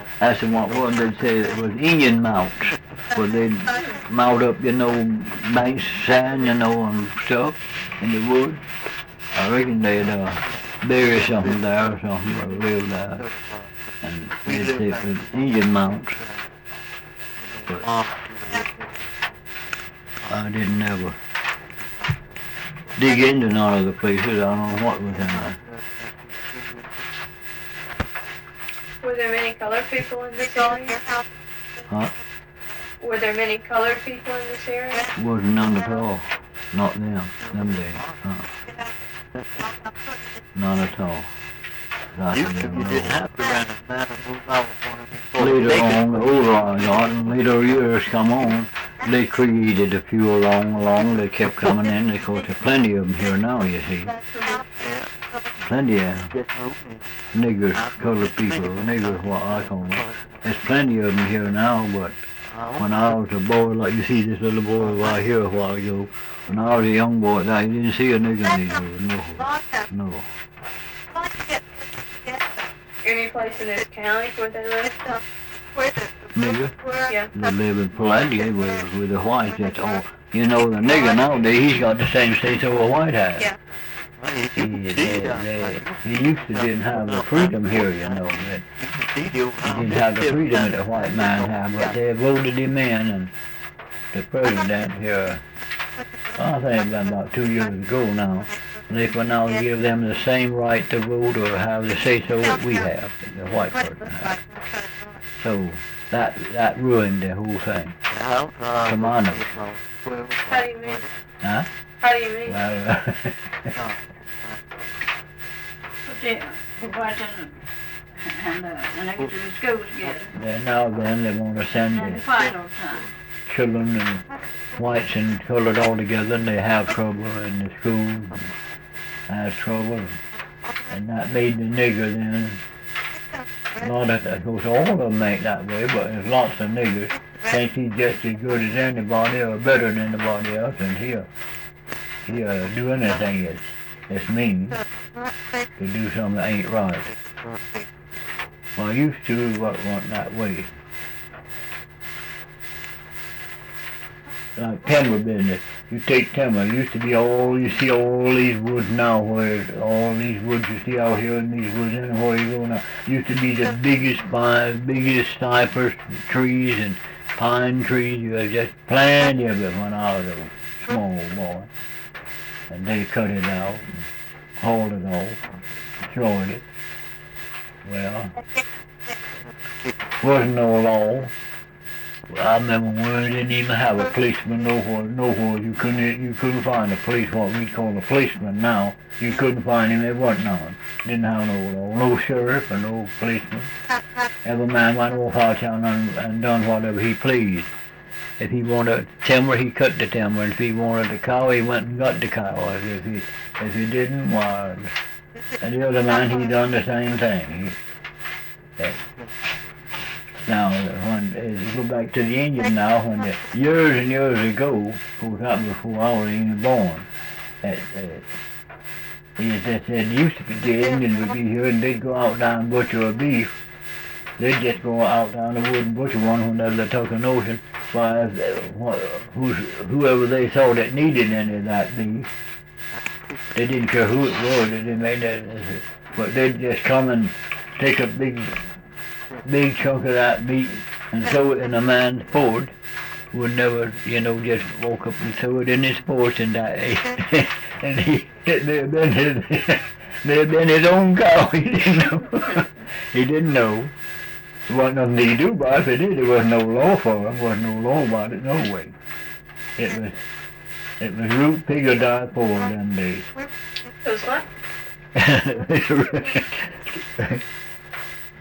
That's the one they'd say it was Indian mounts, where they'd mount up, banks of sand, and stuff in the woods. I reckon they'd bury something there or something, or live there. And they'd say it was Indian mounts. But I didn't ever dig into none of the places. I don't know what was in there. Were there many colored people in this area? Huh? Were there many colored people in this area? Wasn't none at all. Not them days. None at all. You didn't have to run a man and move out later on, the older I got, and later years come on, they created a few along, they kept coming in. Of course, there's plenty of them here now, you see. Plenty of niggers, colored people, niggers, what I call them. There's plenty of them here now, but when I was a boy, like you see this little boy right here a while ago, when I was a young boy, you didn't see a nigger in these no. Any place in this county where they live? Nigger? Yeah. They live in plenty with the whites, that's all. The nigger nowadays, he's got the same state as a white has. Yeah. He used to didn't have the freedom here, that he didn't have the freedom that the white man had, but they voted him in, and the president here, I think about 2 years ago now, they can now give them the same right to vote or have the say-so that we have, the white person has. So that ruined the whole thing. Come on. How do you mean? Huh? How do you mean? The whites and the niggers in school together. Then they want to send And the fight all the time. children and whites and colored all together, and they have trouble in the school, has trouble, and that made the nigger then. Of course, all of them ain't that way, but there's lots of niggers think he's just as good as anybody or better than anybody else, and he'll do anything that's mean to do something that ain't right. Well, used to, it wasn't that way. Like timber business. You take timber, you see all these woods now, where all these woods you see out here in these woods, anywhere you go now, used to be the biggest cypress trees and pine trees. You had just plenty of it when I was a small boy. And they cut it out and hauled it off, destroyed it. Well, wasn't no law. I remember when we didn't even have a policeman nowhere. You couldn't find a police, what we call a policeman now. You couldn't find him, there wasn't none. Didn't have no law, no sheriff or no policeman. Every man went off out town and done whatever he pleased. If he wanted timber, he cut the timber. And if he wanted a cow, he went and got the cow. If he didn't, why, and the other man, he done the same thing. Now, when you go back to the Indian now, years and years ago, of course that was before I was even born, they said used to be the Indians would be here and they'd go out down and butcher a beef. They'd just go out down the wood and butcher one whenever they took a notion. Why, whoever they saw that needed any of that beef, they didn't care who it was, they didn't make that, but they'd just come and take a big chunk of that meat and throw it in a man's porch. Would never, just walk up and throw it in his porch and that, and they'd been his own cow. He didn't know. He didn't know. There wasn't nothing he could do about it. If he did, there wasn't no law for him. There wasn't no law about it, no way. It was root pig or die poor them days. It was what?